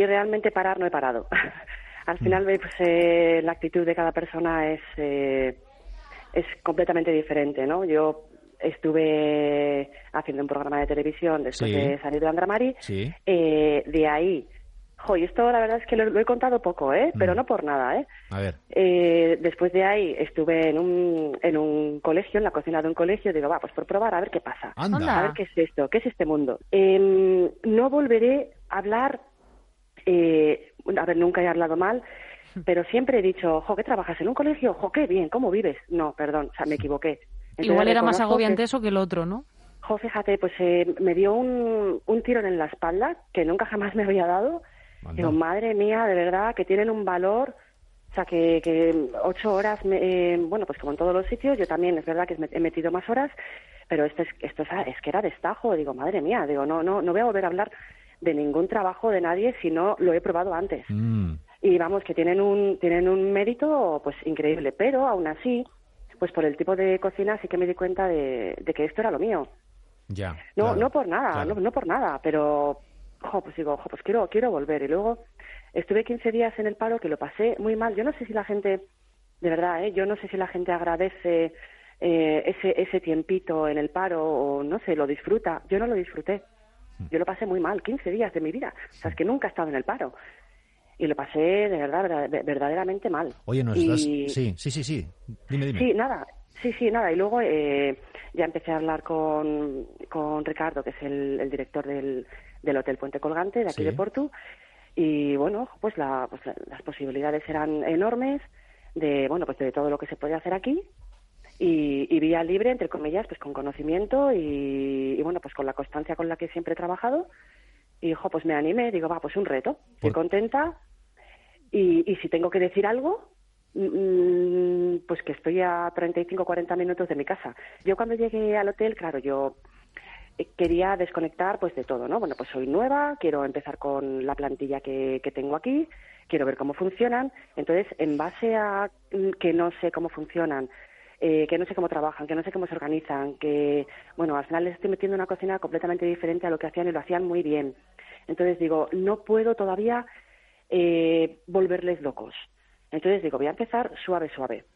y realmente parar no he parado. Al final, pues, la actitud de cada persona es completamente diferente, ¿no? Yo estuve haciendo un programa de televisión después de salir de Andramari. De ahí, y esto la verdad es que lo he contado poco, pero no por nada, A ver. Después de ahí estuve en un colegio, en la cocina de un colegio. Digo, pues por probar, a ver qué pasa. Anda. A ver qué es esto, qué es este mundo. No volveré a hablar, a ver, nunca he hablado mal, pero siempre he dicho, ¿qué trabajas en un colegio? ¡Qué bien! ¿Cómo vives? No, perdón, me equivoqué. Entonces, igual era más agobiante eso que el otro, ¿no? Fíjate, pues me dio un tirón en la espalda que nunca jamás me había dado. Digo, madre mía, de verdad, que tienen un valor. O sea, que 8 horas, bueno, pues como en todos los sitios, yo también, es verdad que he metido más horas, pero esto es que era destajo. Digo, madre mía, digo, no voy a volver a hablar de ningún trabajo de nadie si no lo he probado antes. Y vamos, que tienen un mérito pues increíble, pero aún así, pues por el tipo de cocina sí que me di cuenta de que esto era lo mío. Ya. No, claro, no por nada, claro. no por nada, pero pues digo, pues quiero volver. Y luego estuve 15 días en el paro, que lo pasé muy mal. Yo no sé si la gente, de verdad, yo no sé si la gente agradece ese tiempito en el paro o no sé, lo disfruta. Yo no lo disfruté. Yo lo pasé muy mal, 15 días de mi vida. O sea, es que nunca he estado en el paro. Y lo pasé, de verdad, verdaderamente mal. Oye, ¿no estás...? Sí. Dime. Sí, nada. Y luego ya empecé a hablar con Ricardo, que es el director del Hotel Puente Colgante, de aquí de Portu. Y bueno, pues las posibilidades eran enormes de todo lo que se puede hacer aquí. Y vía libre, entre comillas, pues con conocimiento y bueno, pues con la constancia con la que siempre he trabajado. Y pues me animé, digo, pues un reto. Estoy contenta y si tengo que decir algo, pues que estoy a 35-40 minutos de mi casa. Yo cuando llegué al hotel, claro, yo quería desconectar pues de todo, ¿no? Bueno, pues soy nueva, quiero empezar con la plantilla que tengo aquí, quiero ver cómo funcionan. Entonces, en base a que no sé cómo funcionan, que no sé cómo trabajan, que no sé cómo se organizan, que, bueno, al final les estoy metiendo en una cocina completamente diferente a lo que hacían y lo hacían muy bien. Entonces digo, no puedo todavía volverles locos. Entonces digo, voy a empezar suave.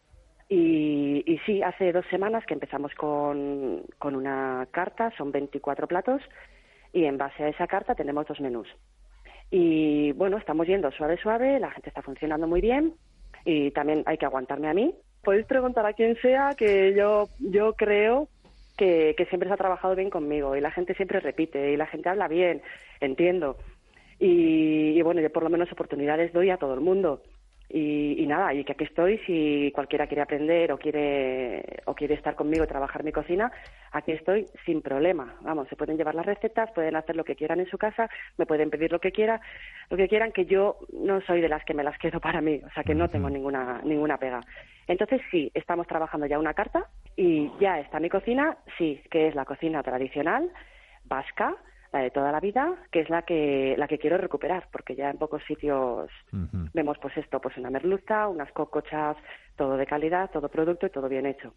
Y sí, hace 2 semanas que empezamos con una carta, son 24 platos, y en base a esa carta tenemos 2 menús. Y bueno, estamos yendo suave, la gente está funcionando muy bien, y también hay que aguantarme a mí. Podéis preguntar a quien sea, que yo creo que siempre se ha trabajado bien conmigo, y la gente siempre repite, y la gente habla bien, entiendo. Y bueno, yo por lo menos oportunidades doy a todo el mundo. Y nada, y que aquí estoy, si cualquiera quiere aprender o quiere estar conmigo y trabajar mi cocina, aquí estoy sin problema. Vamos, se pueden llevar las recetas, pueden hacer lo que quieran en su casa, me pueden pedir lo que quieran, que yo no soy de las que me las quedo para mí, o sea que no tengo ninguna pega. Entonces sí, estamos trabajando ya una carta y ya está mi cocina, sí, que es la cocina tradicional, vasca, la de toda la vida, que es la que quiero recuperar, porque ya en pocos sitios vemos pues una merluza, unas cocochas, todo de calidad, todo producto y todo bien hecho.